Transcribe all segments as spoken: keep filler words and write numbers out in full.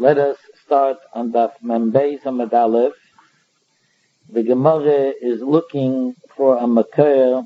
Let us start on Daf Membeis Amud Aleph. The Gemara is looking for a makar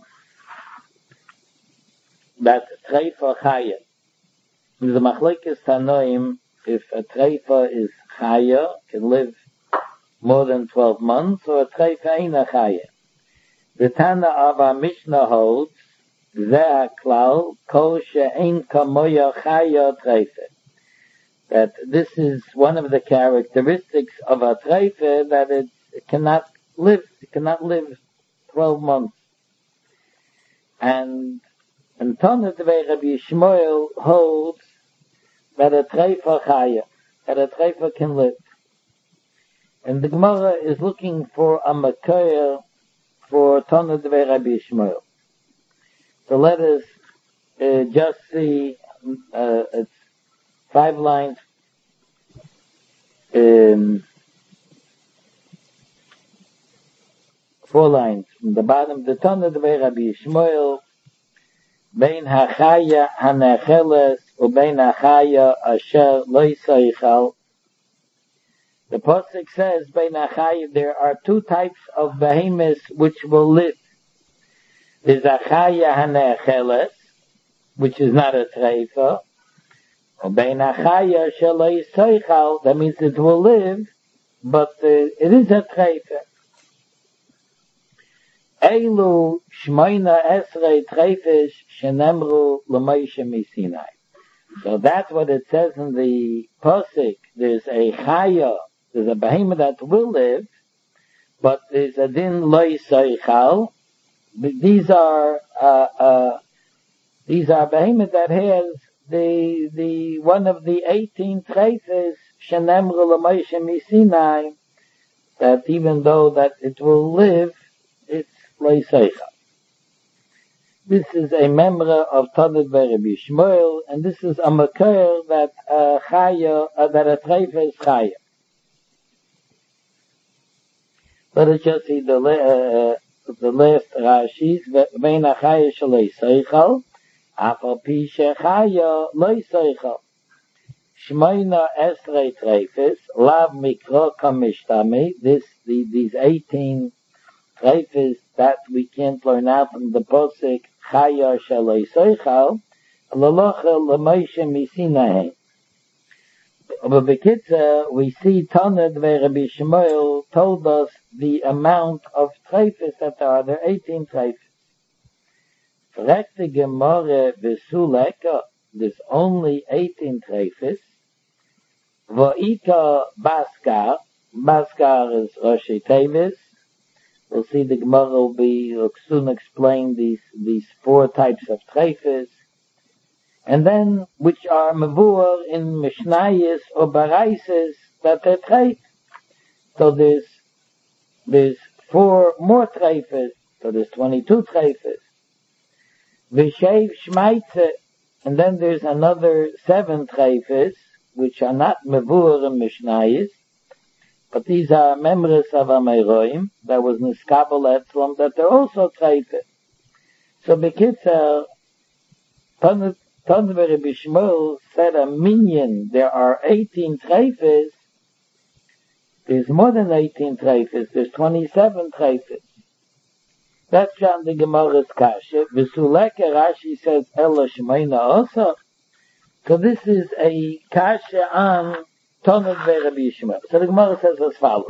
that treifa chaya. The machlekes tanoim, if a treifa is chaya, can live more than twelve months, or a treifa eina chaya. The Tana of our Mishnah holds, Zeh klal kol she'ein kamoya chaya treifa. That this is one of the characteristics of a treifa, that it, it cannot live, it cannot live twelve months. And and Tana Devei Rabbi Yishmael holds that a treifa chaya, that a treifa can live. And the Gemara is looking for a makar for Tana Devei Rabbi Yishmael. So let us uh, just see, uh, it's five lines, um, four lines from the bottom. The Tana Devei Rabbi Yishmael, Bein hachaya hanecheles ubein hachaya asher lo yisaychal. The pasuk says, Bein hachaya, there are two types of behemoths which will live. There's hachaya hanecheles, which is not a treifa. Ubein hachaya asher lo yisaychal, that means it will live, but uh, it is a treifa. Eilu shmoina esrei treifes shenemru l'Moshe miSinai. So that's what it says in the pasuk. There's a chaya, there's a behemoth that will live, but there's a din lo yisaychal. These are uh, uh, these are behemoth that has the the one of the eighteen treifes shenemru l'Moshe miSinai. That even though that it will live, it's this is a member of Tana Devei Rabbi Yishmael, and this is a makar that uh, chaya, uh, that a treifa is chaya. Let us just see the uh, the last Rashis. Vein hachaya shelo yisaychal, af al pi shechaya lo yisaychal. Shmoina esrei treifes lav mikro kamishtami. This the, these eighteen treifes that we can't learn out from the posik chaya shelo yisaychal l'locha l'Moshe miSinai. But b'kitzer, we see Tana Devei Rabbi Yishmael told us the amount of treifes that there are. There are eighteen treifes. Fragt the Gemara v'suleka, there's only eighteen treifes. V'ita baskar, baskar is Rosh Tevis. We'll see the Gemara will be, will soon explain these, these four types of treifes. And then, which are mavur in Mishnayos or Baraises, that they're treif. So there's, there's four more treifes, so there's twenty-two treifes. V'shev shmaitze, and then there's another seven treifes, which are not mavur in Mishnayos, but these are members of Amayroim, that was Niskabel Etzlam, that they're also treifes. So Bekitzer, Tana Devei Rabbi Yishmael said a minyan, there are eighteen treifes. There's more than eighteen treifes, there's twenty-seven treifes. That's John the Gemara's kasha. V'suleke Rashi says, Ela Shmeina also. So this is a kasha on Tana Devei Rabbi Yishmael. So the Gemara says as follows.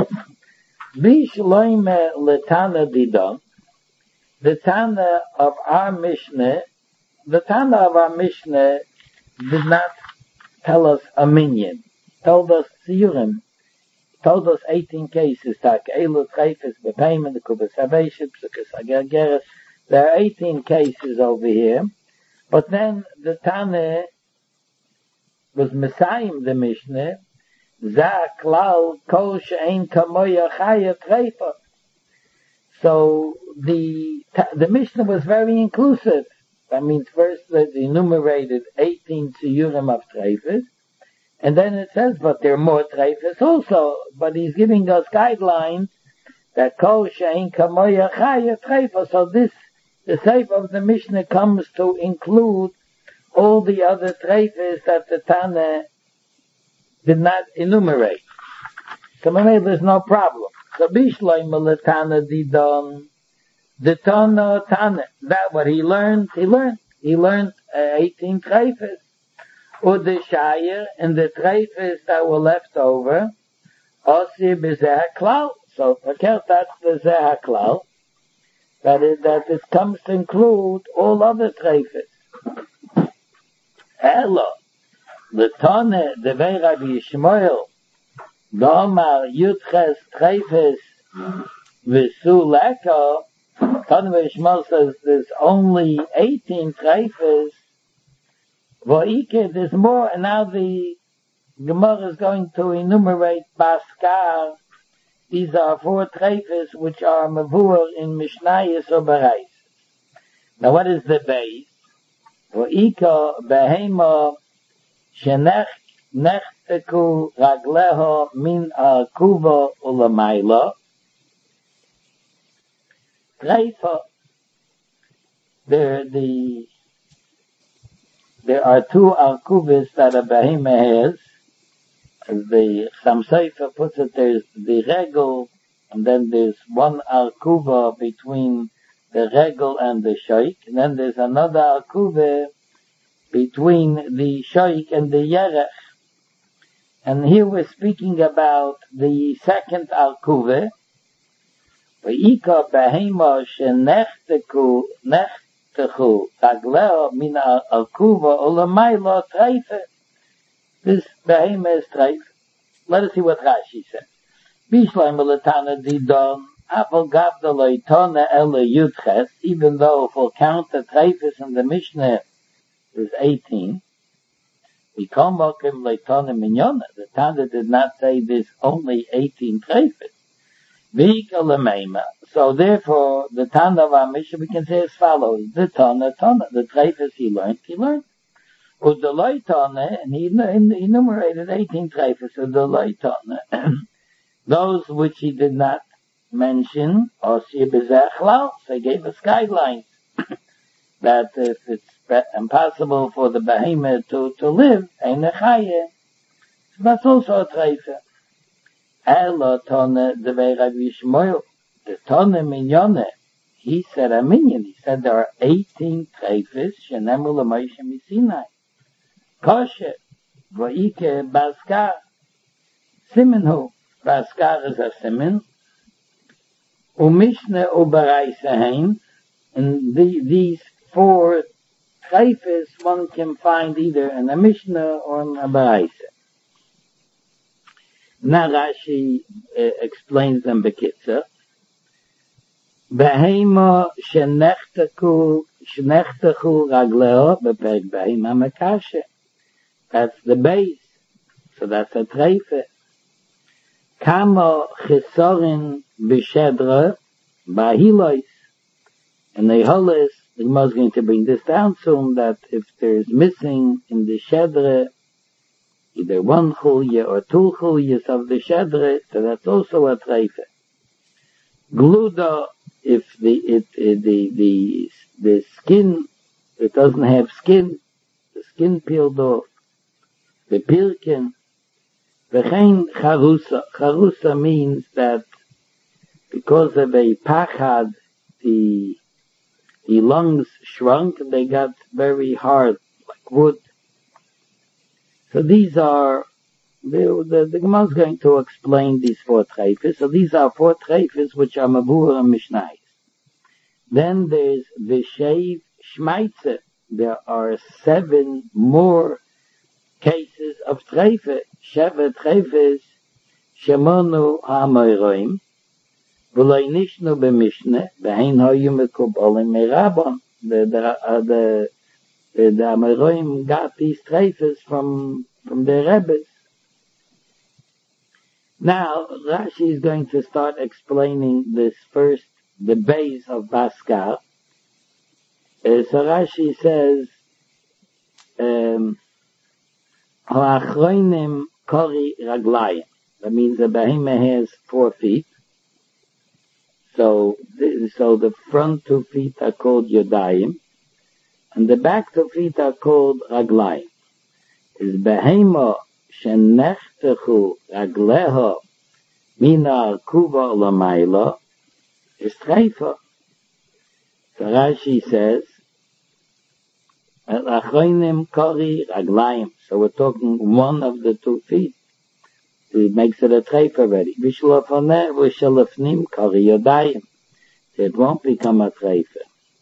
Bishloime letana didon. The Tana of our Mishnah, the Tana of our Mishnah did not tell us a minyan. Told us tziyurim. Told us eighteen cases. Tak elu treifes bepayim the kubas haveshit psukas agergeres. There are eighteen cases over here. But then the Tana was Messiah the Mishnah. Zeh klal kol she'ein kamoya chaya treifa. So the the Mishnah was very inclusive. That means first that enumerated eighteen tziyurim of treifes, and then it says, but there are more treifes also. But he's giving us guidelines that kol she'ein kamoya chaya treifa. So this, the seif of the Mishnah comes to include all the other treifes that the Tana did not enumerate. So maybe there's no problem. So Bishloim Latana Didon, the Tana Tana, that what he learned, he learned. He learned uh, eighteen treifes. Or the Shire, and the treifes that were left over, Osi Bezeh Klau. So, okay, that's the Zeh Klau. That is, that it comes to include all other treifes. Elo, the Tone, the Vei Rabbi Yishmael, Domar Yudches treifes, Visu Leko, Tone Rabbi Yishmael says there's only eighteen treifes. V'ike, there's more, and now the Gemara is going to enumerate Baskar. These are four treifes which are mavur in Mishnayos or Berais. Now what is the base? V'ike behema shenech nechteku ragleho min akuva ulamayla. Treifa, the, the There are two alkuvis that a behemah has. As the Chassam Sofer puts it, there's the regel, and then there's one alkuva between the regel and the shoik, and then there's another alkuva between the shoik and the yerech. And here we're speaking about the second alkuva. V'ika behemah shenechteku nech min al-kuva olamayla treife. This behemoth is treife. Let us see what Rashi says. Bishloim Latana Didon, Apel Gavda Loitona Ele Yudches, even though if we'll count the treifes in the Mishnah, there's eighteen. We come Mokim Loitona Minyona. The Tana did not say there's only eighteen treifes. Vika Lameima. So therefore, the Tana of our Mishnah, we can say as follows. The Tana, Tana, the treifes he learned, he learned. With the Loi Tana, and he enumerated eighteen treifes of the Loi Tana. Those which he did not mention, or Bezechlau, so he gave us guidelines that if it's impossible for the behemoth to, to live, ein echaye, so that's also a treife. Elo Tana, the Vei Rabbi Yishmael, the Tana Minyone, he said a minion. He said there are eighteen treifes, shenemu l'Moshe misinai. Kosher, v'ike baskar, simenhu, baskar is a simen, umishne u'baraisa hein, and the, these four treifes one can find either in a Mishnah or in a baraisa. Now Rashi uh, explains them bekitzer. Behema shenechtechu shenechtechu ragleo beperek behema mekashe. That's the base. So that's a treife. Kama chisorin b'shedra b'hilois. And the holis, the Gemara is going to bring this down soon, that if there's missing in the shedra either one chulya or two chulyas of the shedra, so that's also a treife. Gluda, if the it, it the the the skin, it doesn't have skin, the skin peeled off. The pirkin, v'chein charusa. Charusa means that because of a pachad, the the lungs shrunk and they got very hard, like wood. So these are, the, the, the Gemara is going to explain these four treifes. So these are four treifes which are Mavur and Mishnayos. Then there's Vishev Shmeitze. There are seven more cases of treife. Sheva treifes, Shemonu HaMoiroim, V'loi nishnu b'Mishneh, V'hein hoyu mekubalim me'Rabban. The, the, uh, the The, the Amoraim got these treifes from, from their Rebbes. Now, Rashi is going to start explaining this first, the base of Baskar. Uh, so Rashi says, um, Ha'achroinim kori raglayim. That means the behemoth has four feet. So, the, so the front two feet are called Yodayim. And the back two feet are called raglayim. Is behema shenechtechu ragleho mina kuva lamaila is treifa. So Rashi says, Achoinim kori raglayim. So we're talking one of the two feet. It makes it a treifa already. Vishlafoneh v'shalafnim kori yodayim. It won't become a treifa.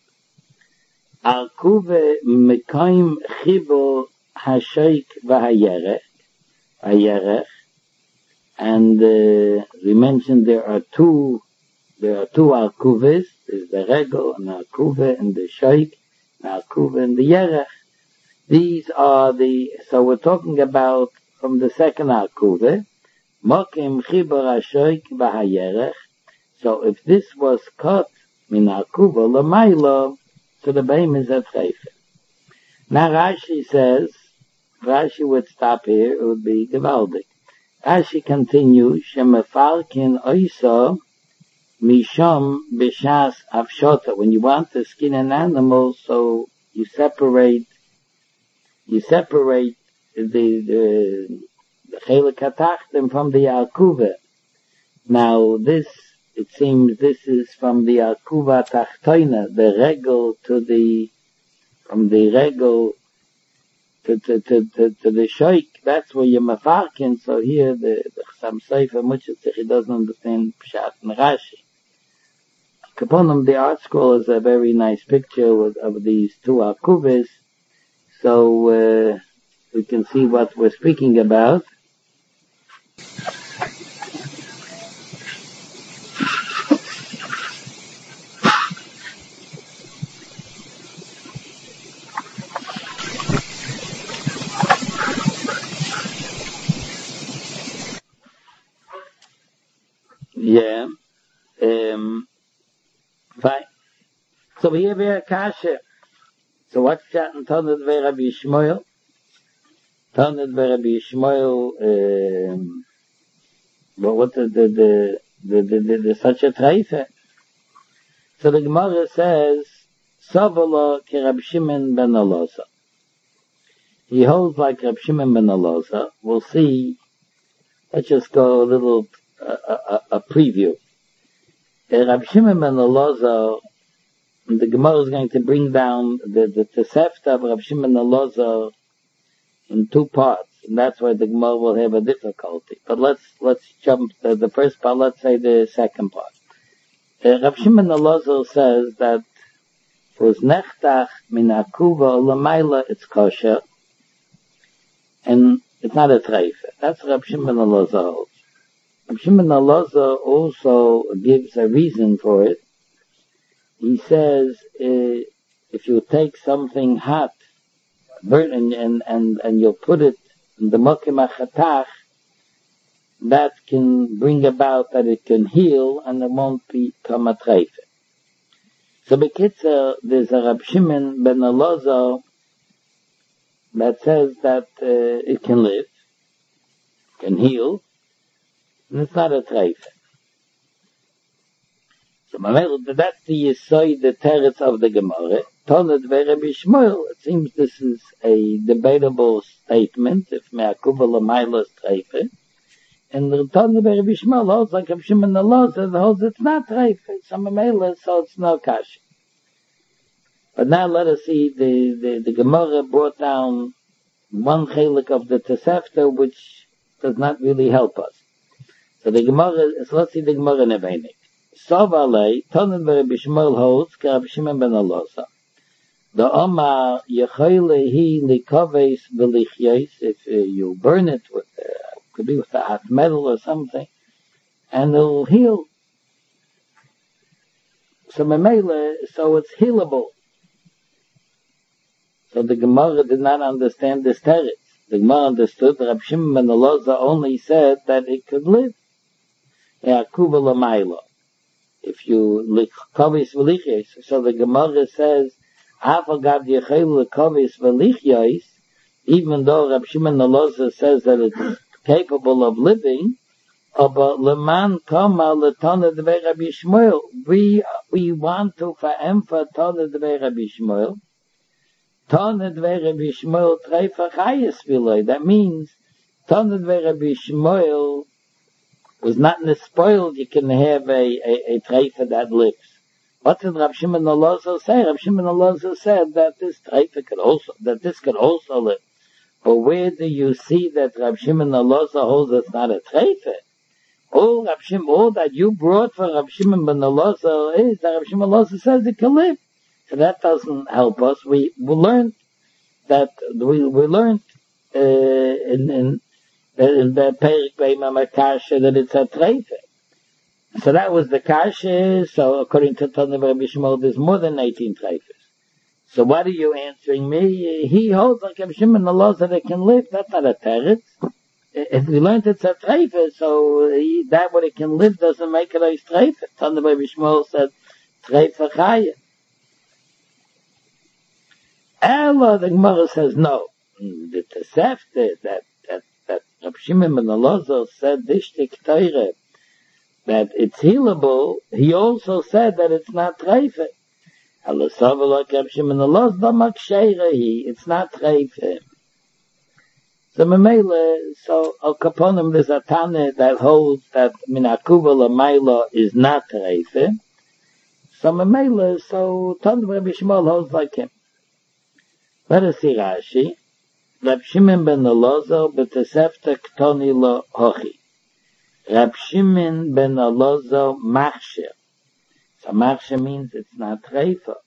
Arkuve mekayim chibo hashoik v'hayerech. Hayerech. And uh, we mentioned there are two, there are two arkuves. There's the regel and the arkuve and the shoik, the arkuve and the yerech. These are the, so we're talking about from the second arkuve, mokim chibur hashoik v'hayerech. So if this was cut min arkuve l'maylo, so the beim is a treifa. Now Rashi says, Rashi would stop here, it would be gewaldig. Rashi continues, shemefarkin oiso misham b'shas avshota. When you want to skin an animal, so you separate, you separate the the the chelik hatachtim from the arkuva. Now this, it seems, this is from the arkuva tachtoina, the regel to the, from the regel to to to to, to the shoik. That's where you're mafarkin. So here the the Chassam Sofer Mutzich, he doesn't understand Pshat and Rashi. Kaponim, the art school, is a very nice picture with, of these two arkuves, so uh, we can see what we're speaking about. Yeah. Um, fine. So here we are kasha. So what's that in Tanit by Rabbi Yishmael? Tanit by Rabbi Yishmael, um, but what the, the, the, the, the, the, the such a treife? So the Gemara says, Savala ki Rab Shimon ben Elazar. He holds like Rab Shimon ben Elazar. We'll see. Let's just go a little A, a, a preview. Uh, Rabbi Shimon ben Elazar, the Gemara is going to bring down the, the Tosefta of Rabbi Shimon ben Elazar in two parts, and that's why the Gemara will have a difficulty. But let's let's jump to the first part. Let's say the second part. Uh, Rabbi Shimon ben Elazar says that for nechtach min akuva l'mayla it's kosher, and it's not a treifa. That's Rabbi Shimon ben Elazar holds. Rabbi Shimon ben Elazar also gives a reason for it. He says, uh, if you take something hot, burn and, and, and, and you'll put it in the mokim achatach, that can bring about that it can heal and it won't become a treife. So Bekitzer, there's a Rabbi Shimon ben Elazar that says that uh, it can live, can heal, and it's not a treife. So that's the Yesod, the teretz of the Gemara. Tanit by Rabbi Yishmael. It seems this is a debatable statement, if me'akuva l'mayla is treife. And the Tanit by Rabbi Yishmael holds like Rabbi Shimon ben Elazar holds it's not treife. It's a me'ela, so it's no kasha. But now let us see, the, the, the Gemara brought down one chelik of the Tosefta, which does not really help us. So the Gemara, so let's see the Gemara in Nevenik. Sovalei, Tanit by Rabbi Yishmael holds, ka Rabbi Shimon ben Elazar. The Omar Yechoyle he likoves v'lichyes, if uh, you burn it with, uh, could be with a hot metal or something, and it'll heal. So memele, so it's healable. So the Gemara did not understand this teretz. The Gemara understood that Rabbi Shimon ben Elazar only said that it could live. Yakuva l'mayla. If you likoves v'lichyes, so the Gemara says, even though Rabbi Shimon ben Elazar says that it's capable of living, but leman kama l'tanit by Rabbi Yishmael, we we want to emphasize tanit by Rabbi Yishmael. Tanit by Rabbi Yishmael treifa chayes v'loy. That means Tanit where Rabbi Shmuel was not in the spoiled, you can have a, a, a treifa that lives. What did Rav Shimon Elazar say? Rav Shimon Elazar said that this treifa could also, that this could also live. But where do you see that Rav Shimon Elazar holds it's not a treifa? All Rav Shimon, all that you brought for Rav Shimon ben Elazar is that Rav Shimon Elazar says it can live. So that doesn't help us. We, we learned that, we, we learned, uh, in, in, in the Perik Beimam Kasha that it's a treifa. So that was the kasha. So according to Tanav Rabbi Shmuel, there's more than eighteen treifas. So what are you answering me? He holds like Rabbi Shimon Elazar that it can live. That's not a teretz. If we learned it's a treifa, so he, that what it can live doesn't make it a treifa. Tanav Rabbi Shmuel said treifa chaya. Ella, the Gemara says no. The Tosefta that that that Rabbi Shimon ben Elazar said dishtik teire, that it's healable, he also said that it's not treifa. It's not treifa. So Mamela, so Al Kaponim, there's a Tana that holds that Minakuva Lamaila is not treifa. So Mamela, so Tana Rabbi Shmuel holds like him. Let us see Rashi. Rab Shimon ben Elazar b'tesefta ktoni lo hochi. Rab Shimon ben Elazar machsher. So machsher means it's not treifa.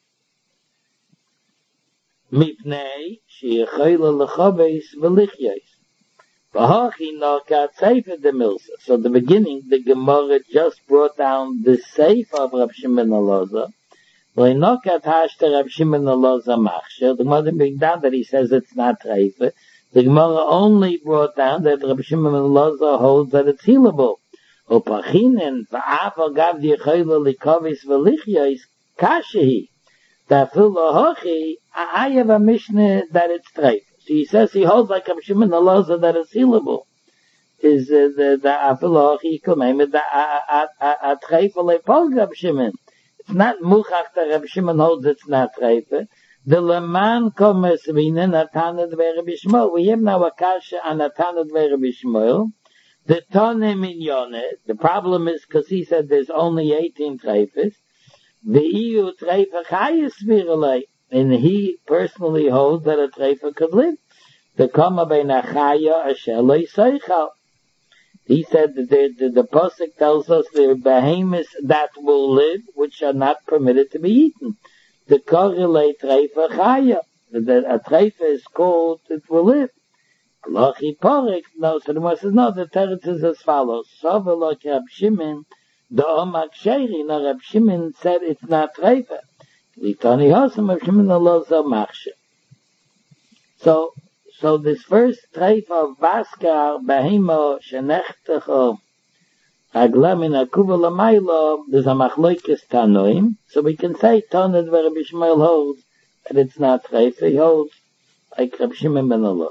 Mipnei she'yechola lechabeis v'lichyos. V'hachi narkat seifa de milsa. So the beginning, the Gemara just brought down the seifa of Rab Shimon ben Elazar. V'nokat hashta Rab Shimon ben Elazar machsher. The Gemara didn't bring down that he says it's not treifa. The Gemara only brought down that Rabbi Shimon ben Elazar holds that it's healable. Upachinen va'afa gav di'chayla likavis v'lichyos kashehi. Ta'afil lahochi, I have a Mishnah that it's treifa. So he says he holds like Rabbi Shimon ben Elazar that it's healable. Is uh, the ta'afil lahochi kumem the a treifa lepol Rabbi Shimon. It's not muchach that Rabbi Shimon holds it's not treifa. The Leman Komes Vina Natanad Rabbi Shmuel. We have now a kasha on Natanad Rabbi Shmuel. The Tone Minyone. The problem is because he said there's only eighteen treifas. The E U treifa chayis virulei, and he personally holds that a treifa could live. The Kama Beinachaya Ashelei Seichal. He said that the, the, the Pasuk tells us there are behemoths that will live, which are not permitted to be eaten. The korelei treifa chaya. That a treifa is called, it will live. Lachi porek. No, so the Gemara says, no, the teretz is as follows. Sovelok Rab Shimon, the omak sheiri. No, Rab Shimon said it's not treifa. Litani hosam Rab Shimon Elazar machsher. So, so this first treifa of Baskar, Behemo, Shenechtecho, Aglamin Akuva Lamaila, there's a machloikis Tanoim, so we can say Tanad where Rabbi Shmuel holds that it's not treifa, he holds like Rabbi Shimon ben Elazar.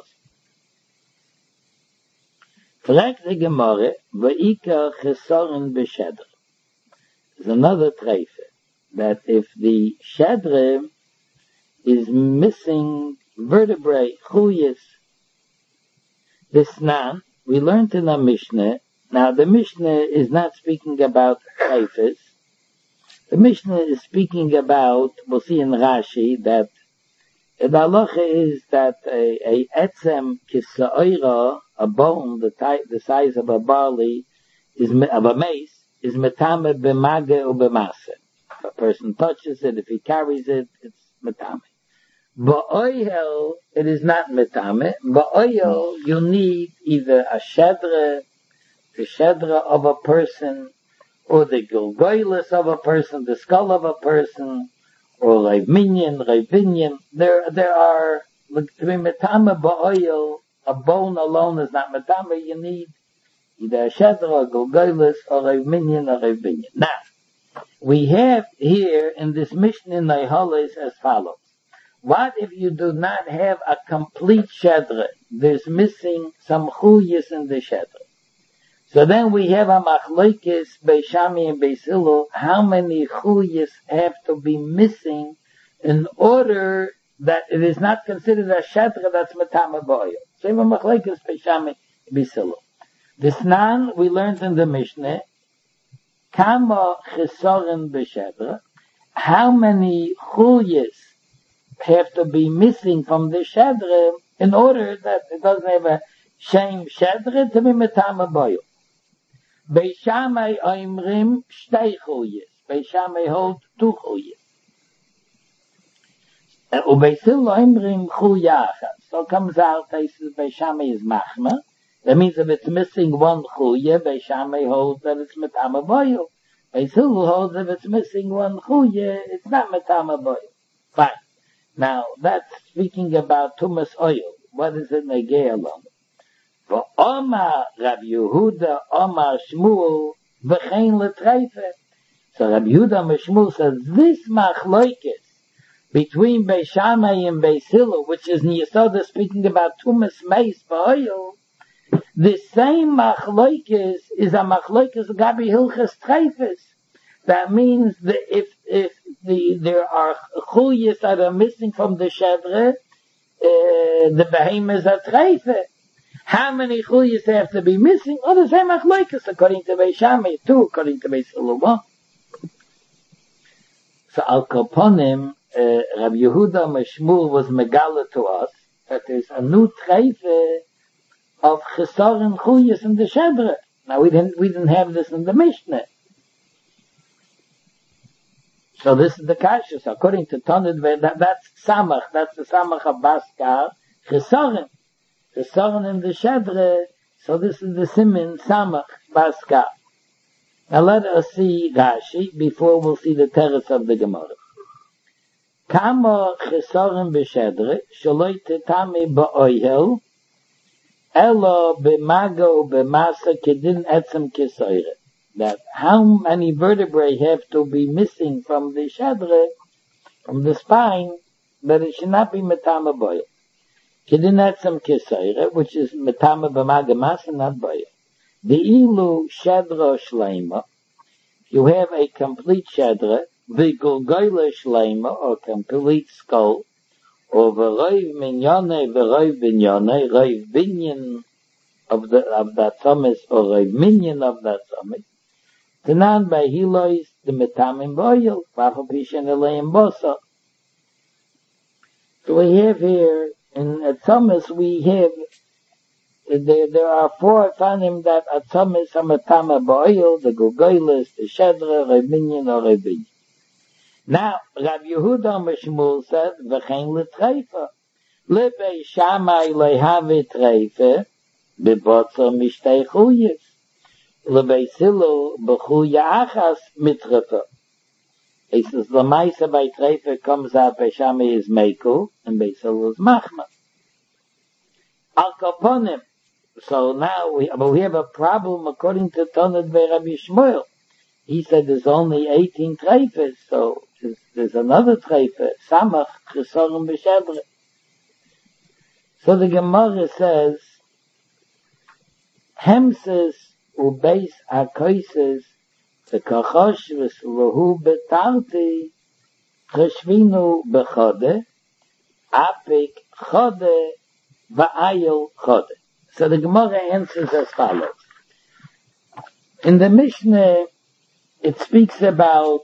Fragt the Gemara, V'ika chesoren b'shedr. There's another treifa, that if the shedr is missing vertebrae, chuyas, this nan, we learned in our Mishnah. Now the Mishnah is not speaking about treifas. The Mishnah is speaking about, we'll see in Rashi, that the halacha is that a, a etzem kisa'ira, a bone, the, type, the size of a barley, is of a mace, is metame b'mage or b'mase. If a person touches it, if he carries it, it's metame. Ba'oyel, it is not metame. Ba'oyel, you need either a shedra, the shedra of a person, or the gilgoylus of a person, the skull of a person, or Reiv Minyan, Reiv Binyan. There, there are, to be metame ba'oyel, a bone alone is not metame. You need either a shedra, or gilgoylus, or Reiv Minyan, or Reiv Binyan. Now, we have here in this Mishnah in Neiholes as follows. What if you do not have a complete shedra? There's missing some chuyas in the shedra. So then we have a machlokes Beishami and Beis Hillel. How many chuyas have to be missing in order that it is not considered a shedra that's metame ba'oyel? So we have a machlokes Beishami Bisilu. The Snan, we learned in the Mishnah, Kama Chesorim B'Shedra, how many chulyas have to be missing from the Shedra in order that it doesn't have a shame Shedra to be Metama Boyo. Beishamai Oimrim Shtei chulyas. Beishamai hold two chulyas. Ubeisil Oimrim chulya achas. So it comes out, Beishamai is Machma. That means if it's missing one chulya, Beishamai holds that it's Metama Boyo. Beisil holds if it's missing one chulya, it's not Metama Boyo. Fine. Now, that's speaking about Tumas oil. What is it negay alone? For Omar Rabbi Yehuda, Omar Shmuel, v'chein letreife. So Rabbi Yehuda and Shmuel says, this machloikis between Beis Shammai and Beis Hillel, which is Niyasoda speaking about Tumas Meis b'oil, the same machloikis is a machloikis Gabi Hilchas Treifes. That means that if if the there are chulyas that are missing from the shedre, uh, the behemoth is a treife. How many chulyas have to be missing? Oh, the same machlokas according to Beis Shammai, two according to Beis Hillel. So al koponim, uh, Rabbi Yehuda Meshmul was megala to us that there's a new treife of chesaron chulyas in the shedre. Now we didn't we didn't have this in the Mishnah. So this is the kasha. So according to Tanid, that, that's samach. That's the samach of Baskar. Chesaron. Chesaron in the Shedre. So this is the simin samach Baskar. Now let us see Rashi before we'll see the teretz of the Gemara. Kama chesaron b'Shedre shaloi tetami ba'oyel elo b'mago b'masa kedin etzem kesoire. That how many vertebrae have to be missing from the shadre, from the spine, that it should not be metama boya. Kedinatzam kesaira, which is metama b'magamas and not boya. The ilu shadra shleima, you have a complete shadra, the gulgoyle shleima, or complete skull, or v'roiv minyone, v'roiv binyone, roiv binyan of the of that summit, or roiv minyan of that summit. Tanan by Hilois, the metamim boil, Papapishan Elaim Bosa. So we have here, in at Thomas, we have, there, there are four fanim that at Thomas are metama boil, the Gogoilis, the Shedra, Rebinyan, or Rebinyan. Now, Rabbi Yehuda Meshmul said, V'chein l'treifa. Lebei Shammai lehavi treifa, bebotza mishtei chuyas. Lebeis Hillel b'chuya achas mitrefa. He says the ma'isa by treifa comes out by Shammai is meiko and Beis Hillel is machma. Al kaponim. So now we, but we have a problem according to Tanad by Rabbi Shmuel. He said there's only eighteen treifas, so there's, there's another treifa, samach chesorim b'shedre. So the Gemara says, Hemses ubeis hakoises the kachosh v'sluhu betarti cheshvinu bechode apik chode va'ayel chode. So the Gemara answers as follows. In the Mishnah, it speaks about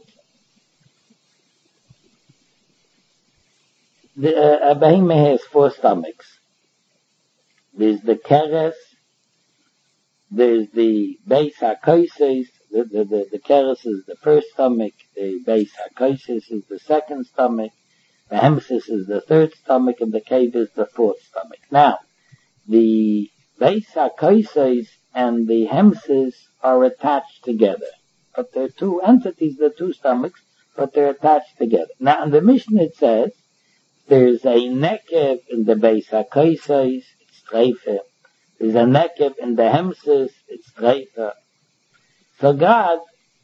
the uh, a behemoth has four stomachs. There's the keres, there's the beis hakoises, the, the, the, the keres is the first stomach, the beis hakoises is the second stomach, the hemsis is the third stomach, and the cave is the fourth stomach. Now, the beis hakoises and the hemsis are attached together. But they're two entities, they're two stomachs, but they're attached together. Now, in the Mishnah it says, there's a nekev in the beis hakoises, it's treifa. There's a nekev in the hemsis, it's treifa. So God,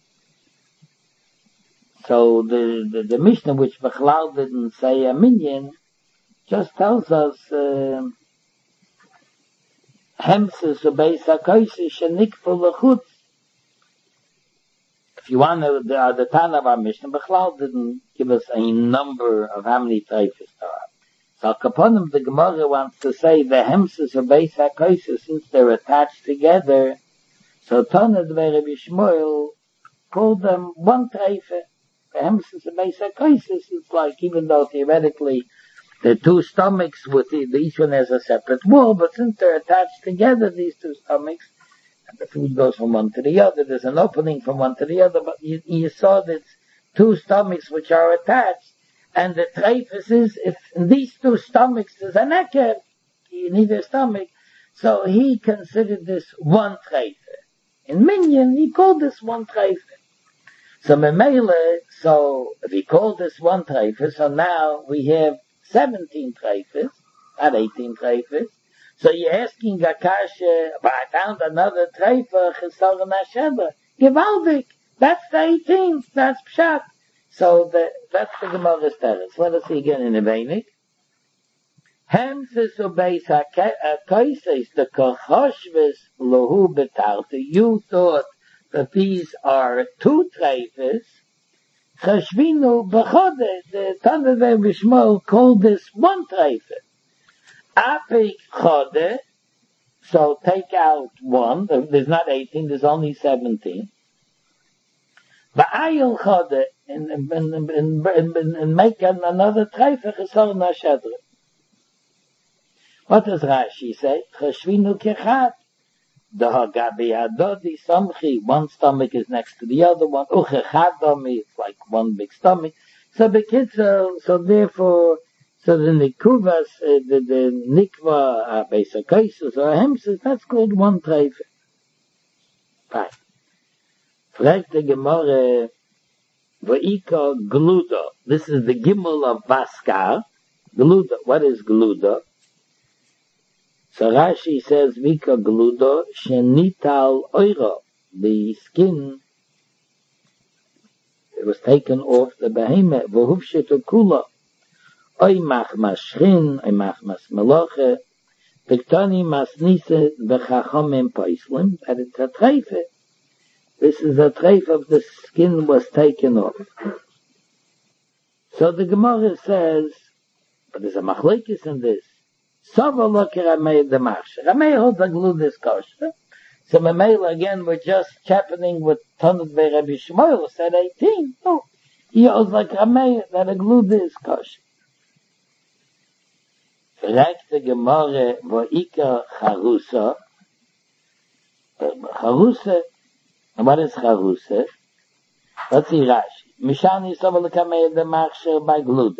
so the, the, the Mishnah, which Bechlal didn't say a minyan, just tells us, uh, hemsis or beis hakoises shenikfu l'chutz. If you want to, the, the Tana of our Mishnah, Bechlal didn't give us a number of how many treifas there are. So Kaponim, the Gemara wants to say the hemses of Beis HaKoisa, since they're attached together, so Tana Dvei Rabbi Shmuel called them one treife. The hemses of Beis HaKoisa, it's like, even though theoretically the two stomachs with the, each one has a separate wall, but since they're attached together, these two stomachs, and the food goes from one to the other, there's an opening from one to the other, but you, you saw that two stomachs which are attached, and the treifus is, if in these two stomachs there's an eker, you need a stomach, so he considered this one treife. In Minyan, he called this one treife. So Memele, so if he called this one treife, so now we have seventeen treifes, not eighteen treifes. So you're asking Akasha, but I found another treife, Chesaron HaSheba. Gewaldig, that's the eighteenth, that's Pshat. So the, that's the Gemara's teretz. Let us see again in a Veinik. Hemses ubeis HaKoises, the Kochoshves lohu betarta. You thought that these are two treifes. Chashvinu b'chode, the Tana Dvei Rabbi Shmuel called this one treife. Apik chode, so take out one, there's not eighteen, there's only seventeen. Ba'ayil chode, and, and, and, and, and, and make another treife, Chesaron HaSheba. What does Rashi say? Chashvinu kechad. The Hagabi Adodi Samchi, one stomach is next to the other one. Uchechadami, it's like one big stomach. So the kids are, so therefore, so the Nikuvas, uh, the, the Nikva, uh, Beis HaKoisa, or Hemses, that's called one treife. Fine. Fragt the Gemara, V'ika Gluda. This is the Gimel of Baskar. Gluda. What is Gluda? So Rashi says, Vika Gludo, Shenital Oiro, the skin, it was taken off the behemoth, V'hufshetu Kula, Oymach Maschrin, Oymach Mas Meloche, Piktani Mas Nise, V'chachomim Poislim, and it's a treife. This is a treife of the skin was taken off. So the Gemara says, but there's a machlekes in this, Sova look at Rameh the Marsh. Rameh holds a glue this kosher. So Mamela again, we're just chapping with Tana Dvei Rabbi Shmuel, said eighteen. No. He holds like Rameh that a glue this kosher. Fragt the Gemara, V'ika Charusa. Charusa, what is Charusa? Let's see Rashi. Mishani Sova look at Rameh the Marsh by glue.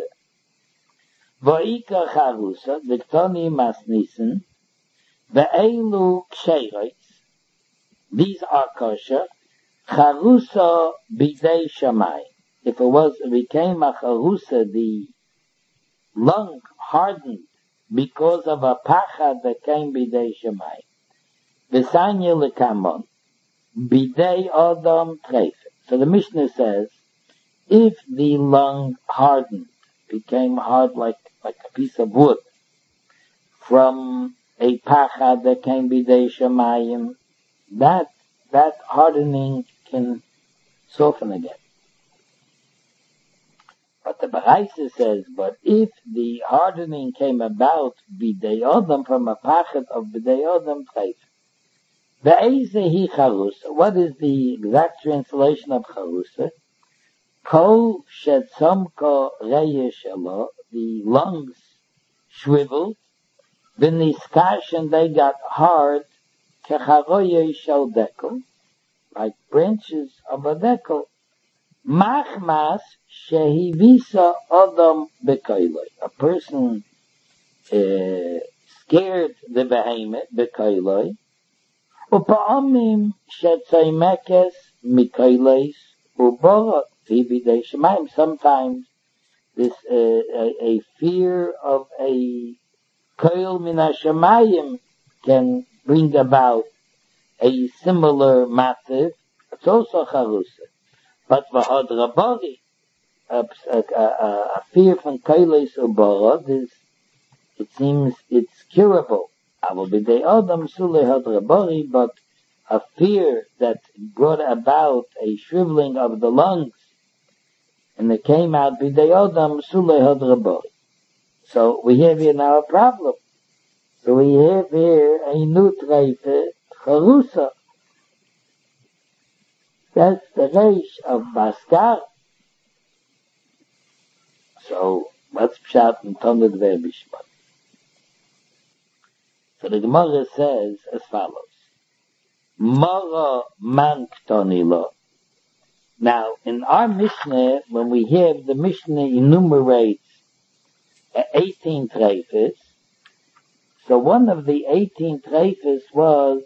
V'ika charusa, Viktoni masnisen, ve'elu ksherois. These are kosher. Charusa bidei shamay. If it was, it became a charusa, the lung hardened because of a pachad that came bidei shamay. V'sanya lekamon, bidei adam treif. So the Mishnah says, if the lung hardened, became hard like like a piece of wood from a pachad that can be the shamayim, that that hardening can soften again. But the Baraisa says, but if the hardening came about b'dei odom from a pachad of b'dei odom treif, ve'eze hi charusa. What is the exact translation of charusa? Kol shetzomko reye shelo, the lungs shriveled, v'niskash, and they got hard, kecharoye shel dekel, like branches of a dekel. Machmas shehivisa odom bekoiloi. A person uh, scared the behemoth bekoiloi. Upa'amim shetzaimekes mikoilois uborot. Sometimes this uh, a, a fear of a koil min hashamayim can bring about a similar matter. It's also charusa. But v'had rabari, a, a, a, a fear from koilis uborot is, it seems it's curable. Avol b'dei adam sulei had rabari, but a fear that brought about a shriveling of the lungs, and it came out b'dei adam sulei had rabari. So we have here now a problem. So we have here a new treife, charusa. That's the reish of Baskar. So what's pshat and Talmud Verbishmat? So the Gemara says as follows: Mara man ktonilo. Now, in our Mishnah, when we have the Mishnah enumerates eighteen treifes, so one of the eighteen treifes was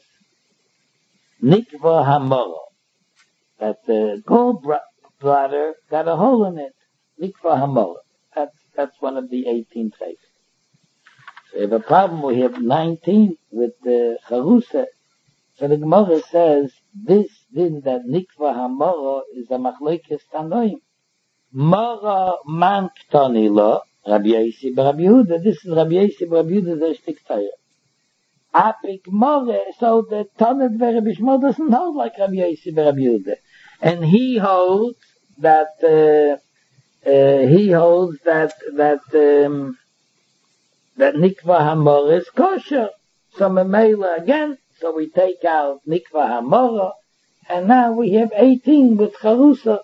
Nikva Hamara, that the gallbladder got a hole in it. Nikva Hamara. That's, that's one of the eighteen treifes. So we have a problem, we have nineteen with the Charusa. So the Gemara says, this din that Nikva Hamara is a machlekes tanoim. Mara man ktani lo, Rabbi Yosi Rabbi Yehuda. This is Rabbi Yosi Rabbi Yehuda, the shtik Torah. Apik Mara, so the Tanit Rabbi Shmuel doesn't hold like Rabbi Yosi Rabbi Yehuda. And he holds that, uh, uh, he holds that, that, um, that Nikva Hamara is kosher. So Memela again, so we take out Nikva Hamara, and now we have eighteen with Charusa.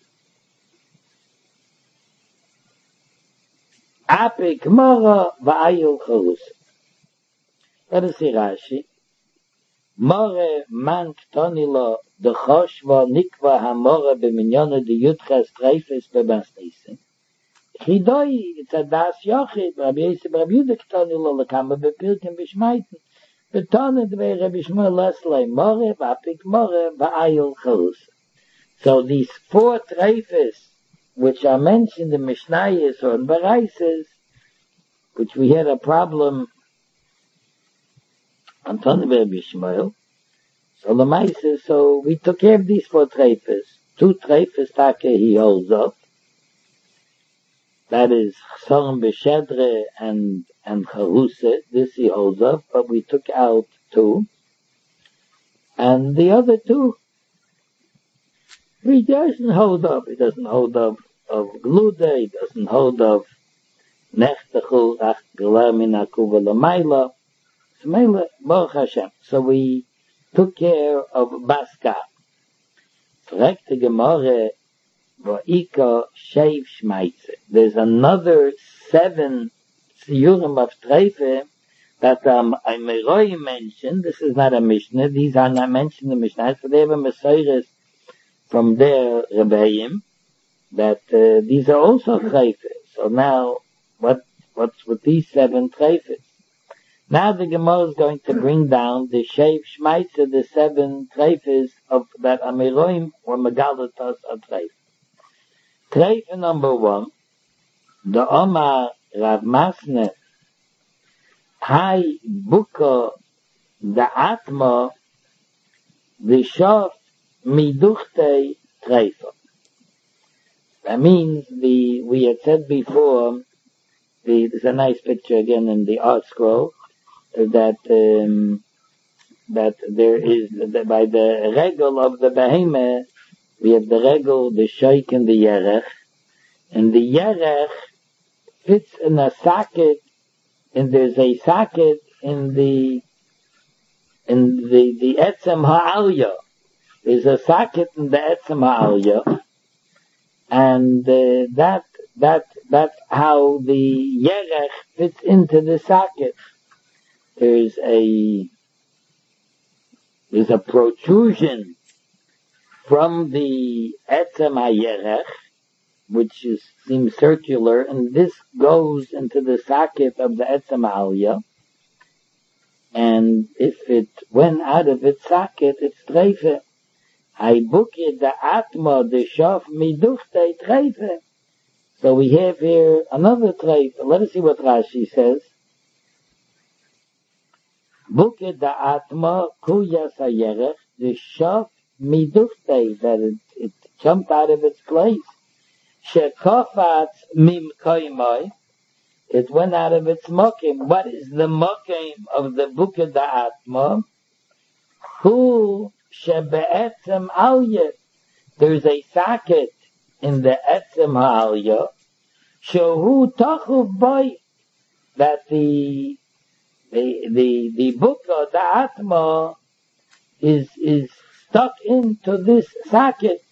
Apik Mara v'ayil Charusa. Let us see Rashi. More man ktonilo de choshva Nikva Hamara b'minyona de yutches treifes bebasnisim. Chidoi, it's a das yochid, Rabbi Yosi Rabbi Yehuda ktonilo lekama bepilkim b'shmaiten. Betonet ve Rabbi Shmuel Lesley More v'apik More v'ayil Charusa. So these four treifes, which are mentioned in Mishnayos or in Baraises, which we had a problem on Tanit Rabbi Shmuel, so the Maises, so we took care of these four treifes. Two treifes take he holds up. That is Chsorim B'Shedre and and Charusa. This he holds up, but we took out two. And the other two, he doesn't hold up. He doesn't hold up of Gluda. He doesn't hold up Nechtechu Ach Gelar Min Akuva L'Mayla. So Baruch Hashem. So we took care of Baska. Correct the Gemara. V'ika Sheiv Shmeitze. There's another seven Siyurim of Treife that um, I Meroi mentioned. This is not a Mishnah. These are not mentioned in the Mishnah. So they have a Messiah from their Rebbeim that uh, these are also Treife. So now, what what's with these seven Treifes? Now the Gemara is going to bring down the Sheiv Shmeitze, the seven Treifes of that Amiroim or Megalatos of Treife. Treife number one, the Omar Rav Masne, Hai Buka, the Atma, the Shof Miduchte Treife. That means the, we had said before, the, there's a nice picture again in the art scroll, that, um, that there is, that by the regel of the Behemoth, we have the regel, the sheik, and the yerech. And the yerech fits in a socket, and there's a socket in the, in the, the etzem ha'alya. There's a socket in the etzem ha'alya. And, uh, that, that, that's how the yerech fits into the socket. There's a, there's a protrusion from the etzem ha'yerech, which is, seems circular, and this goes into the socket of the etzem ha'alya. And if it went out of its socket, it's treife. I book it the atma, the shof miduchte treife. So we have here another treife. Let us see what Rashi says. Book it the atma, kuyas ha'yerech, the shof miduchte, that it, it jumped out of its place. Shekofat mim koimoi, it went out of its mokim. What is the mokim of the Buka Da'atma? Hu shebe'etzem alya. There's a socket in the etzem ha'alya. Shehu tachuv boy. that the the the the book of the Atma is is stuck into this socket.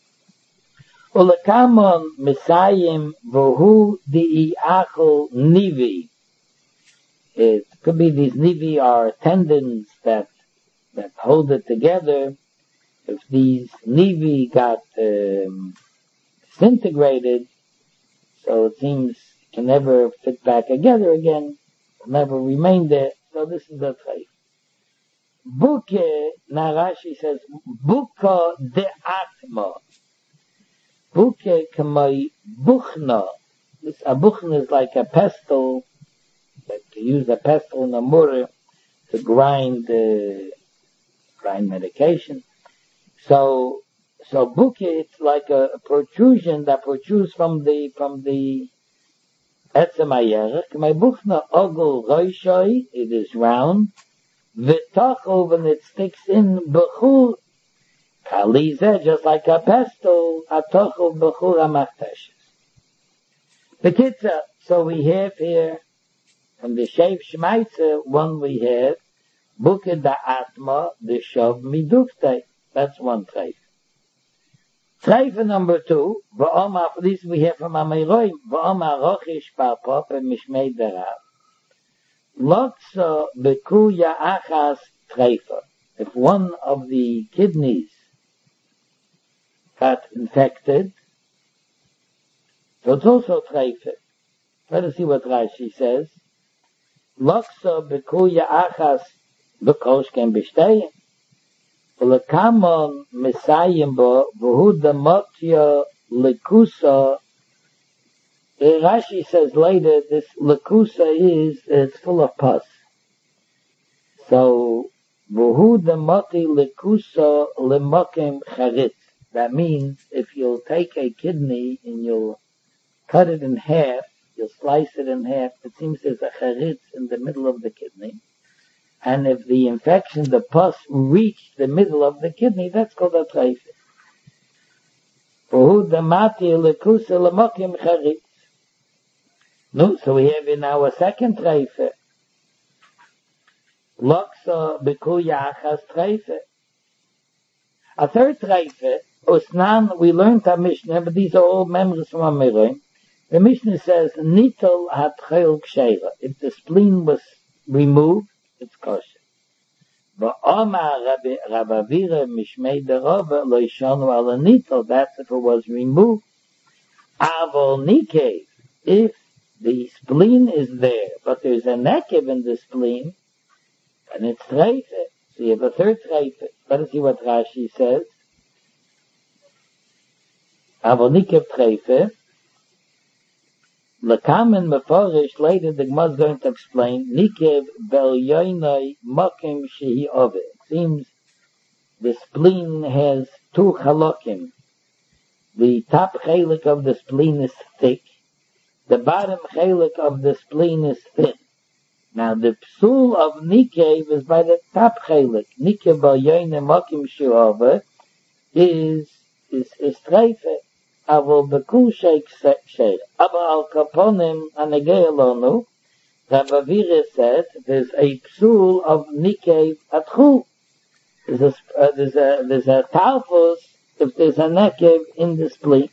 Ulakamon Messiah Vohu Di Achel Nivi. It could be these nivi are tendons that that hold it together. If these nivi got um, disintegrated, so it seems it can never fit back together again, never remain there. So this is the type. Buke, now Rashi says, Buka de Atma. Buke kamai buchna. This a buchna is like a pestle. Like to use a pestle and a murr to grind uh, grind medication. So so buke, it's like a, a protrusion that protrudes from the from the etzem hayerech. My buchna ogel roishoi, it is round. V'tachol, when it sticks in bechur kalize, just like a pestle. Atachol bechur amachteshes. Bekitza, so we have here. From the Shev Shmaitze, one we have, Buke da Atma, the Shov Midufte. That's one treif. Treif number two, V'oma, for this we have from Amayroim, V'oma Rochish Parpop and Mishmei Derav. Lotso Bekuya Achas Treifa. If one of the kidneys got infected, so it's also treifa. Let us see what Rashi says. Loksa bekuya achas bekosh can bestehen. Ulekamon mesayim bo v'hu demotya lekusa. Rashi says later this lekusa is it's full of pus. So v'hu demoti lekusa lemokim charitz. That means if you'll take a kidney and you'll cut it in half, you'll slice it in half. It seems there's a charitz in the middle of the kidney. And if the infection, the pus, reached the middle of the kidney, that's called a treifa. No, so we have in our second treifa. Loksa bekuya achas treifa. A third treifa, Osnan, we learned our Mishnah, but these are all memories from Amirim. The Mishnah says, Nitel hat chayil ksheira. If the spleen was removed, it's kosher. V'omar Rabavira mishmei derova lo yishonu ala nitel. That's if it was removed. Avol nikev. If the spleen is there, but there's a nekev in the spleen, and it's treifa. So you have a third treifa. Let us see what Rashi says. Avol nikev treifa. Lekamen meforish, later the Gemara is going to explain, Nikev bel yoinoi mokim shehi ove. It seems the spleen has two halokim. The top chelik of the spleen is thick. The bottom chelik of the spleen is thin. Now the psul of Nikev is by the top chelik. Nikev bel yoinoi mokim shehi ove is, is, is treifa. Avol bekul sheik sheik. Aber al kaponim anegei Rabavira said there's a psul of nikev atchu. There's a, uh, there's a, there's a talfus if there's a nekev in the spleen.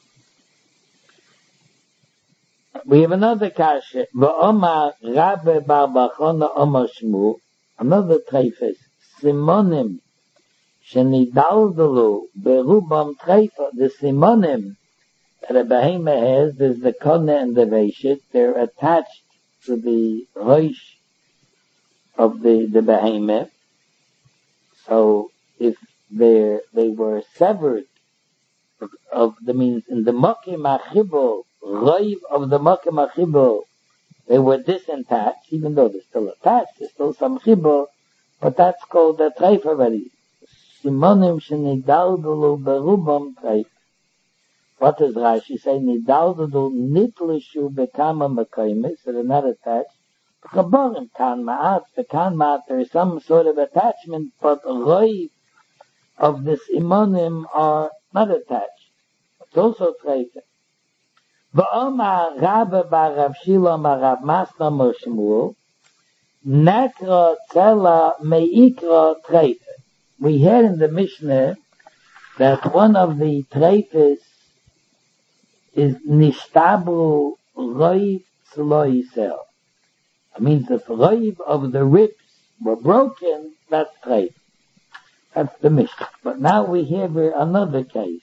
We have another kasha. V'omar Rabbe bar Bachona omar Shmu. Another treifes. Simonim. Shenidaldalu berubam treifa, the simonim that a behemoth has, there's the kone and the veshit, they're attached to the roish of the, the behemoth. So if they they were severed of the means in the mokim achibol, roiv of the mokim achibol, they were disattached, even though they're still attached, there's still some chibol, but that's called the treifa already. Simonim shenidaldalu berubam treif. What does Rashi say? Nidaldalu nitlishu bekama makaimis, so they're not attached. Chaborim kan ma'at, the kan ma'at, there is some sort of attachment, but roiv of the simonim are not attached. It's also treif. V'omar Rabbe bar Rav Shilo mar Rav Masna mar Shmuel, Nekra Tzela Meikra Treife. We heard in the Mishnah that one of the treifes is Nishtabru Roiv Tzlo Yisel. It means if Roiv of the ribs were broken, that's treif. That's the Mishnah. But now we have another case.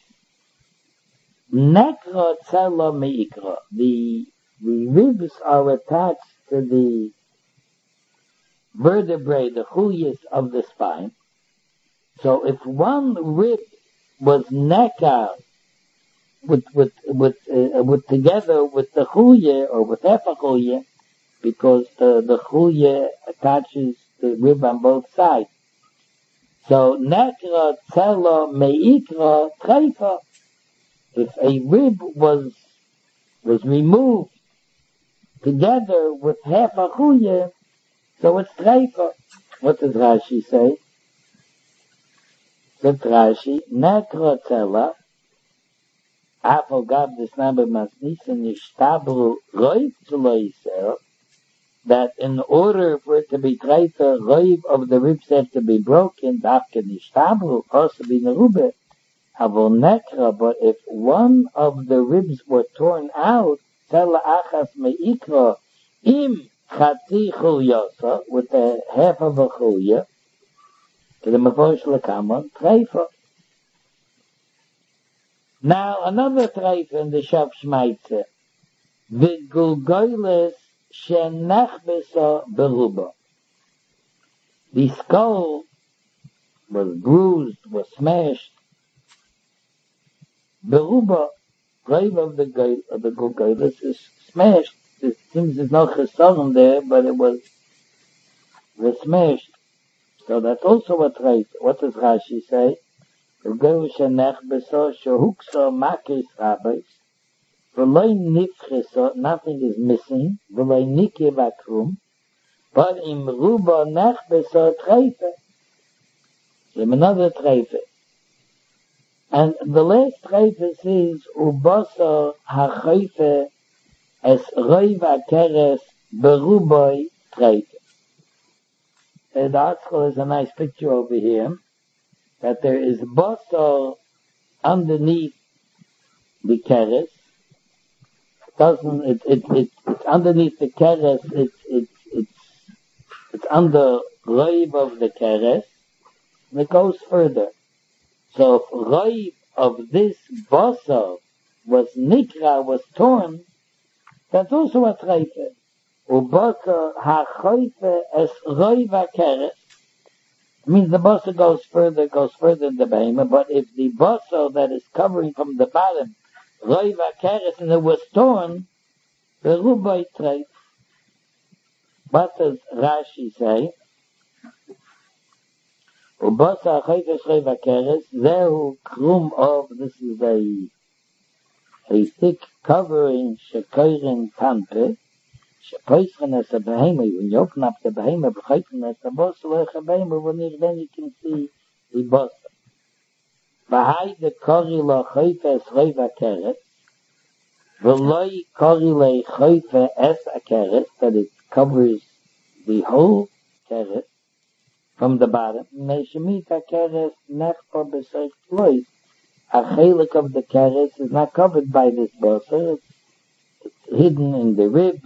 Nekra Tzela Meikra. The, the ribs are attached to the vertebrae, the chulias of the spine. So if one rib was nekar with with with uh, with together with the chulia or with half a chulia, because the the chulia attaches the rib on both sides. So nekra tzela meikra treifa. If a rib was was removed together with half a chulia, so it's treifa. What does Rashi say? Says Rashi, nekra tzela, afal gab desnaber masnisen nishtabru roiv tzlo yisel, that in order for it to be treifa, roiv of the ribs have to be broken, dafke nishtabru, also be nerube, avol nekra, but if one of the ribs were torn out, tzela achas meikra, im chatzi chulyasa, with a half of a chulya, to the Mavorish Lakamon, treifa. Now, another treifa in the Shav Shmaitze, V'gulgoyles shenechbesa beruba. The skull was bruised, was smashed. Beruba, grave of the goy, of the Gulgoyles is smashed. It seems there's no chesaron there, but it was, was smashed. So that's also a trait. What does Rashi say? Nothing is missing. But in Ruba nechbeso treife. Another treife. And the last treife says, Ubasa hachaife es roiva keres beruboi treife. The article is a nice picture over here, that there is basar underneath the keres. It doesn't, it, it, it, it's underneath the keres, it's, it's, it's, it's under roiv of the keres, and it goes further. So if roiv of this basar was nikra, was torn, that's also a treife. Ubasa ha'choife es roiva keres. Means the basa goes further, goes further in the behemoth, but if the basa that is covering from the bottom, roiva keres, and it was torn, the rubai treif. What does Rashi say? Ubasa ha'choife es roiva keres, zehu krum of, this is a, a thick covering, shekoirin tampe, Shepoischenes a behemoth, when you open up the behemoth, bechoifenes a bossa, like a behemoth, when you, then you can see the bossa. Bahai de kori lo choife es roiva keres, v'loi kori le choife es a keres, that it covers the whole keres from the bottom. Meishemit a keres nechpa b'seich plois. A chelik of the keres is not covered by this bossa, it's, it's hidden in the ribs,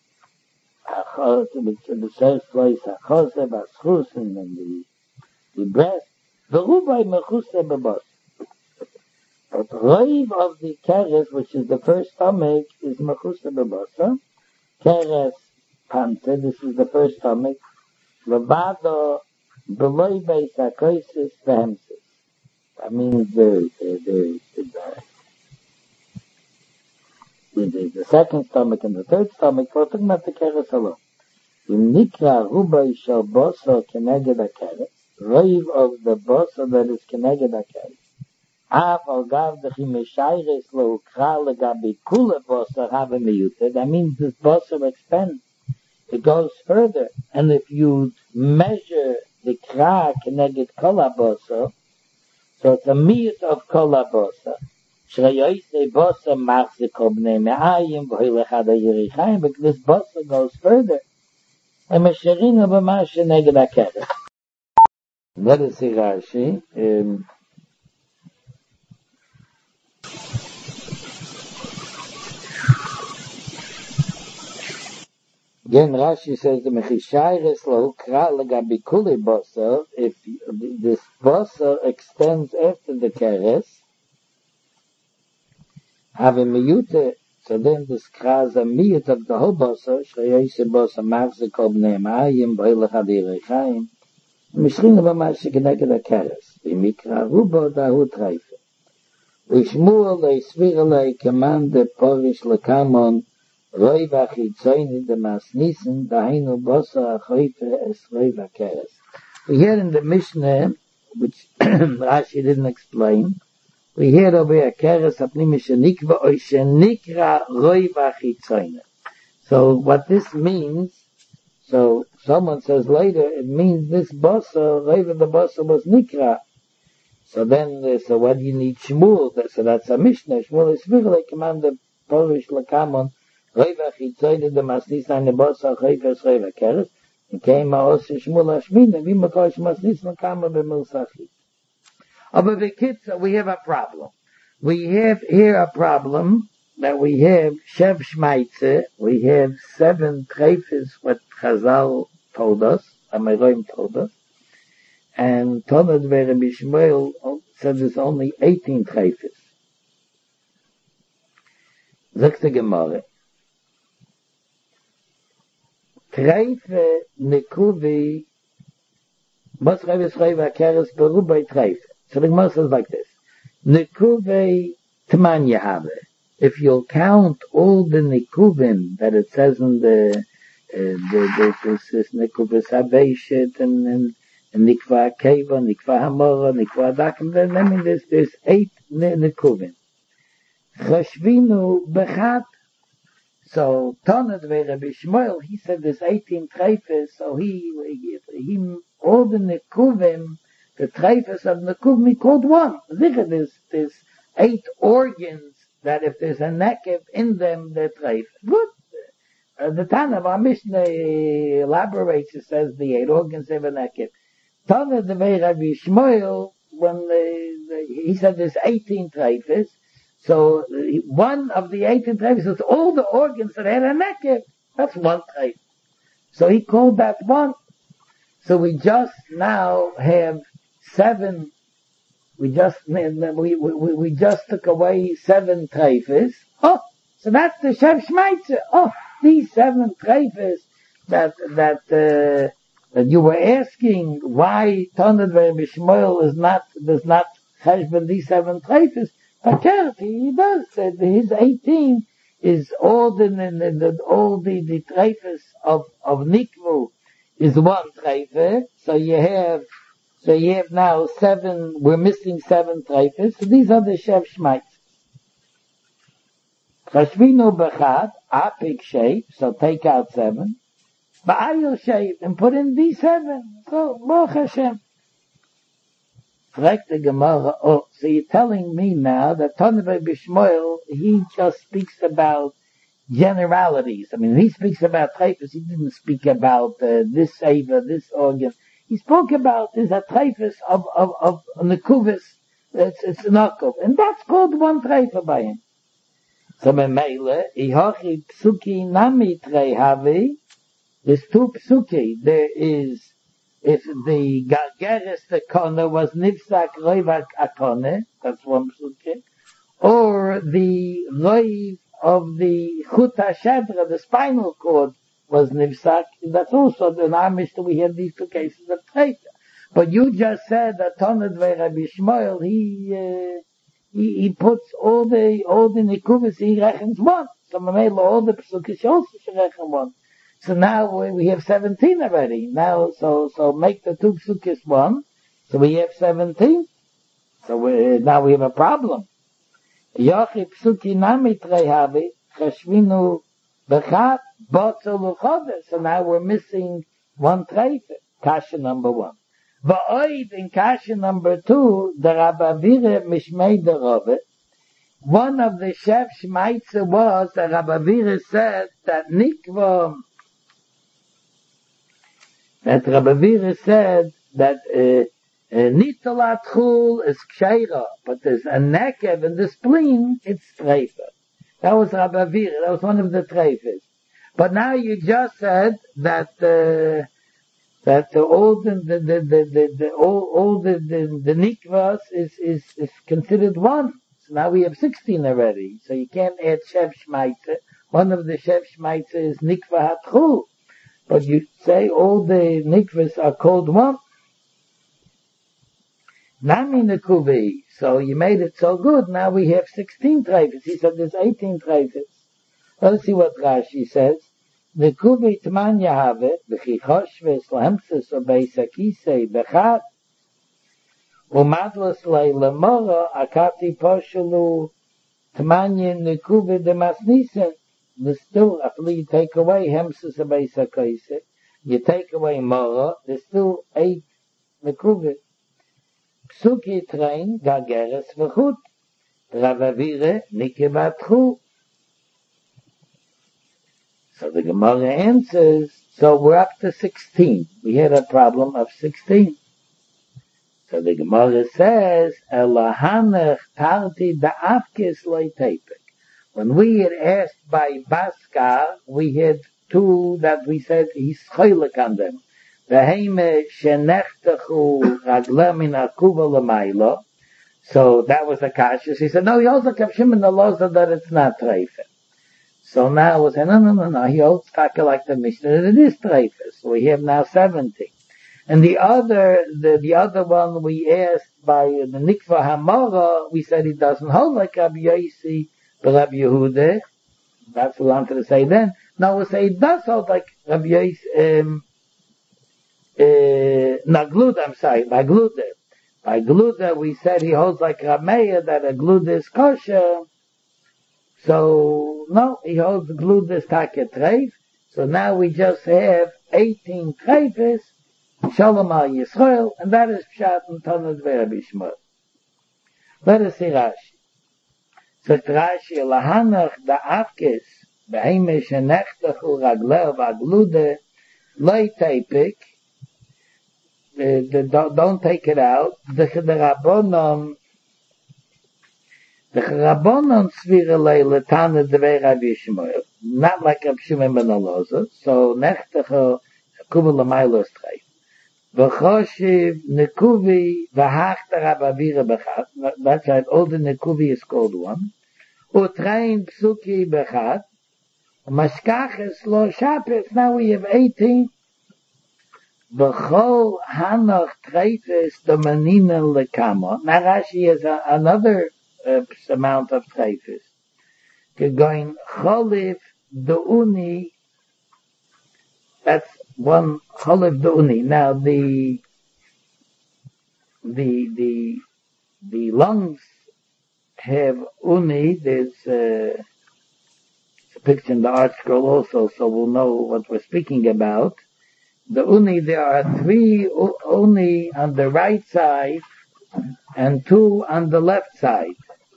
the first place, a chose, a schus, and then the, the breast. The rubai mechuse bebos. But roiv of the keres, which is the first stomach, is mechuse bebos. Keres pante, this is the first stomach. Levado beloi beis hakoisis behemsis. That means very, very, very, very. The, the second stomach and the third stomach, we're talking about the keres alone. In nikra rubai shel boso keneged a keres, roiv of the boso that is keneged a keres. Av al gav dechi meshayres lo ukra legabi kula boso have miyute. That means this boso expands. It goes further. And if you measure the kra keneged kola boso, so it's a miyut of kola boso. Shreyose Bosa Machziko Bnei Me'ayim V'hoilech Ad HaYerichayim, because this Bosa goes further. And Mesherina B'mashe Neged HaKeres. Let us see Rashi. Um, Again, Rashi says the Mechishayres Lahukra Lagabi Kuli Bosa, if this Bosa extends after the Keres, have a miyute, so then this kras a miyut of the whole Bosa, Shreyose Bosa Machziko Bnei Me'ayim V'hoilech Ad HaYerichayim, Mesherina B'mashe Neged HaKeres, V'mikra Rubo Dahu Treife. V'shmuel le'svira le'kemande Porish le'kamon Roi v'achitzoyni de masnissen, daheinu bosa achoyfe es roi v'keres. We hear in the Mishnah, which Rashi didn't explain, we hear over a keres apnimi shenikva or shenikra roi v'achitzoyni. So what this means, so someone says later, it means this bosa, roi the bosa was nikra. So then, so what do you need Shmuel? So that's a Mishnah. Shmuel is really commanded Porish lekamon Reva Chitzoyne de Masnis eine Bosa Chayfes Reva Keres, and came aus Shmuel Ashmina, wie man koish Masnis no kama b'Milsachi. But the kids, we have a problem. We have here a problem that we have Shev Shmaitze, we have seven treifes what Chazal told us, Ameroim told us, and Tonad Vere Bishmuel said there's only eighteen treifes. Sagt the Gemara, Treife Nekuvi Bos Reves Reva Keres Berubay Treife. So the Gemara says like this. Nekuvi Tman Yahave. If you'll count all the Nekuvim that it says in the uh, the this this Nekuvi Sabeshet and and, and Nikva Keva, Nikva Hamora, Nikva Dakim, then I mean there's there's eight Nekuvim. Chashvinu Bechat. So Tonad Vere Bishmuel, he said there's eighteen treifes, so he, he, all the Nekuvim, the treifes of Nekuvim, he called one. There's, there's eight organs that if there's a nekev in them, they're treifes. Good. Uh, the Tana of our Mishnah elaborates, it says the eight organs have a nekev. Tonad Vere Bishmuel, when the, the, he said there's eighteen treifes, so one of the eighteen treifes is all the organs that had a nekev. That's one treif. So he called that one. So we just now have seven. We just we we, we just took away seven treifes. Oh, so that's the Shev Shmaitze. Oh, these seven treifes that that uh, that you were asking why Tonad Bishmuel is not does not cheshbon these seven treifes. Fakert, he does say his eighteen is all the, the, the all the, the treifes of, of Nikvu is one treife, so you have, so you have now seven, we're missing seven treifes, so these are the Shev Shmaitz. Chashvinu Bechat, Apik shape, so take out seven, Ba'ayil shape, and put in these seven, so Baruch Hashem. The Gemara, oh, so you're telling me now that Tonad Bishmuel, he just speaks about generalities. I mean, he speaks about treifes, he didn't speak about uh, this savor, this organ. He spoke about this a treifes of, of, of nekuvis, it's, it's an okov, and that's called one treife by him. So, Memele, Ihochi Psuki Nami Treihavi, there's two Psuki, there is if the Gargeres, the Kona, was Nifsak Roiv Akone, that's one psuke, or the Roiv of the Chuta Shadra, the spinal cord, was Nifsak, that's also in our Mishnah we have these two cases of Treita. But you just said that Tonad Rabbi Shmuel, he, uh, he, he puts all the, all the Nikuvis, he reckons one. So Mamela, all the psuke also should reckon one. So now we have seventeen already. Now, so, so make the two psukis one. So we have seventeen. So we, now we have a problem. Yochi psuki nami trehavi, chashvinu bechat, botzel uchodes. So now we're missing one treife. Kasha number one. Va'oid in kasha number two, the Rabbi Vire mishmei derove. one of the Chef Shmaitzer was that Rabbi Vira said that Nikva, that Rabbi Vira said that Nitolat Chul is Ksheira, but there's a Nekev in the spleen, it's Treifa. That was Rabbi Vira, that was one of the Treifas. But now you just said that uh, that the all the the the, the, the, the all, all the the, the nikvas is, is is considered one. So now we have sixteen already. So you can't add Shev Shmaitzer. One of the Shev Shmaitzer is Nikva Hatchul. But you say all the nikvas are called one. Nami Nekuvi. So you made it so good. Now we have sixteen treifas. He said there's eighteen treifas. Let's see what Rashi says. Nekuvi Tman Yahave, B'chi Choshves, Lamsis, or Beisakise, B'chat, Umadlas Le Lemora, Akati Poshelu, Tmanya Nekuvi de Masnisen. There's still, after you take away Hemsis or Beisakise, you take away Mora, there's still eight Nekuvi. Psuki Train, Gageres V'chut, Ravavire, Nikivatchu. So the Gemara answers, so we're up to sixteen. We had a problem of sixteen. So the Gemara says, Elahanech tarti da'afkis leitepik. When we had asked by Baskar, we had two that we said he's choylek on them. V'heime shenechtechu raglem min akuva l'maylo. So that was the kasha. He said, no, he also kept him in the laws that it's not treifet. So now we say, no, no, no, no, he holds taka like the Mishnah, and it is treifes. So we have now seventy. And the other, the, the other one we asked by the Nikva Hamora, we said he doesn't hold like Rabbi Yossi, but Rabbi Yehuda. That's what we wanted to say then. Now we say he does hold like Rabbi Yossi, um, uh, Nagluda, I'm sorry, by Gluda. By Gluda, we said he holds like Rameya, that a Gluda is kosher. So, no, he holds Gludas Taka Treif. So now we just have eighteen Treifes, Shalom al Yisrael, and that is Pshat and Tanad V'Rabbi Shmuel. Let us see Rashi. So Rashi, Lahanach da'afkes, B'heime shenechtechu ragler v'aglude, loy teipik, don't take it out, the Rabbonon, the Rabbonon svira leile tana devei Rabbi Shmuel, not like Rabbi Shimon ben Elazar. So nechtecha kuva l'maylos treif. V'choshiv nekuvi v'hachta Rabbi Avira bechat. That's right. All the nekuvi is called one. Utrein psuki bechat. Mashkaches lo shapes. Now we have eighteen. V'chol hanach treifes domanina lekama. Now Rashi has a, another Uh, amount of treifes. Going cholif deuni, that's one cholif deuni. Now the the the the lungs have uni. There's uh, a picture in the art scroll also, so we'll know what we're speaking about. The uni, there are three uni on the right side and two on the left side.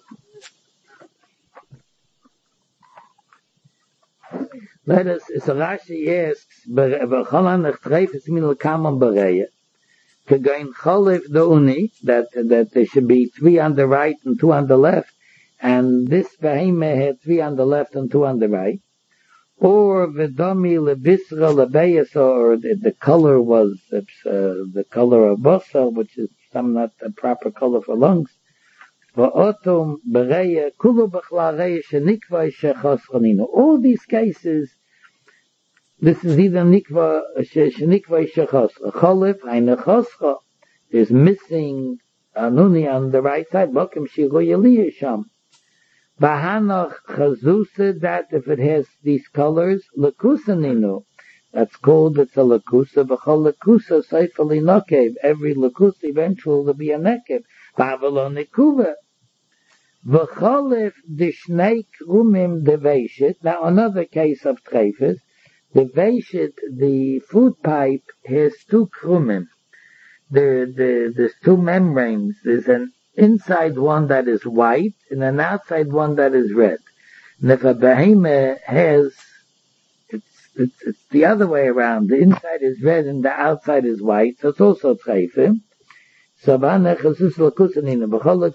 Let us, so Rashi asks, V'cholanach treifes min l'kamam bereya, Kegain cholif deuni, that that there should be three on the right and two on the left, and this behemah had three on the left and two on the right. Or v'domi lebisra lebeyas, or the, the color was uh, the color of basar, which is some not a proper color for lungs. V'otum bereya kulu b'chla reya shenikva shechos chaninu. All these cases, this is either nikva shenikva shechos cholif eine choscha. There's missing anuni on the right side. Mokim shigo yeliyasham. V'hanach chazusa, that if it has these colors, lekusaninu. That's called, it's a lekusa. V'chol lekusa seifali nokev. Every lekusa eventually will be a nekev. V'avalo nekuva. V'cholif dishnei krumim deveshit. Now another case of treifes. The veshit, the food pipe, has two krumim. There, there, there's two membranes. There's an inside one that is white and an outside one that is red. And if a behemoth has, it's, it's, it's the other way around. The inside is red and the outside is white, so it's also treife. So v'anech esus l'kusanina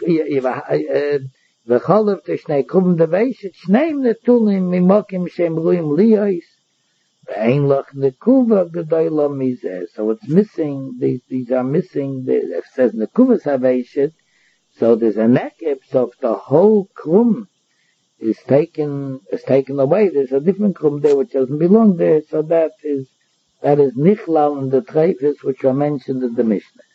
v'cholav tishnei krum deveshet shneim netulim mimokim shem ruim liyos v'ein loch nekuva gedoyla mizeh. So it's missing, these, these are missing, the, it says nekuva saveshet, so there's a nekib, so if the whole krum is taken, is taken away, there's a different krum there which doesn't belong there, so that is, that is nichlal in the treifes which are mentioned in the Mishnah.